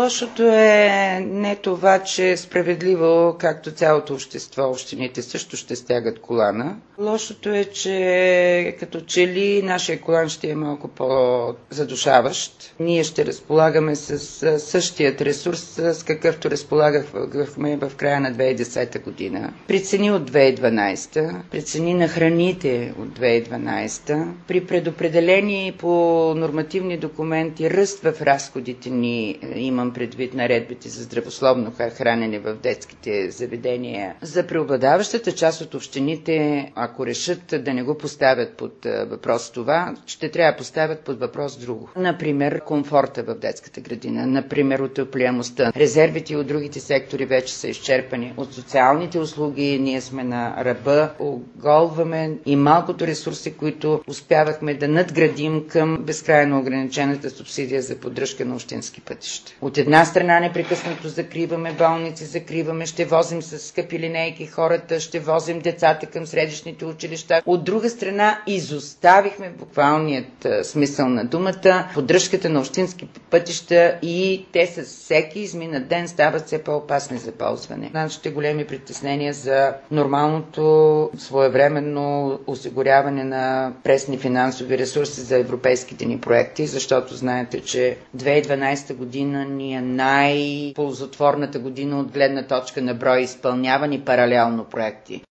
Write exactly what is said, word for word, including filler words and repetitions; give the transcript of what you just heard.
Лошото е не това, че е справедливо, както цялото общество, общините също ще стягат колана. Лошото е, че като че ли нашия колан ще е малко по-задушаващ. Ние ще разполагаме с същият ресурс, с какъвто разполагахме в края на две хиляди и десета година. При цени от две хиляди и дванадесета, при цени на храните от две хиляди и дванадесета, при предопределени по нормативни документи ръст в разходите ни, имам предвид наредбите за здравословно хранене в детските заведения. За преобладаващата част от общините, ако решат да не го поставят под въпрос това, ще трябва да поставят под въпрос друго. Например, комфорта в детската градина, например, отопляемостта. Резервите от другите сектори вече са изчерпани. От социалните услуги ние сме на ръба, оголваме и малкото ресурси, които успявахме да надградим към безкрайно ограничената субсидия за поддръжка на общински пътища. От една страна непрекъснато закриваме болници, закриваме, ще возим с скъпи линейки хората, ще возим децата към средищните училища. От друга страна изоставихме в буквалният смисъл на думата поддръжката на общински пътища и те с всеки изминат ден стават все по-опасни за ползване. Нашите големи притеснения за нормалното своевременно осигуряване на пресни финансови ресурси за европейските ни проекти, защото знаете, че две хиляди и дванадесета година ни е най-ползотворната година от гледна точка на брой изпълнявани паралелно проекти.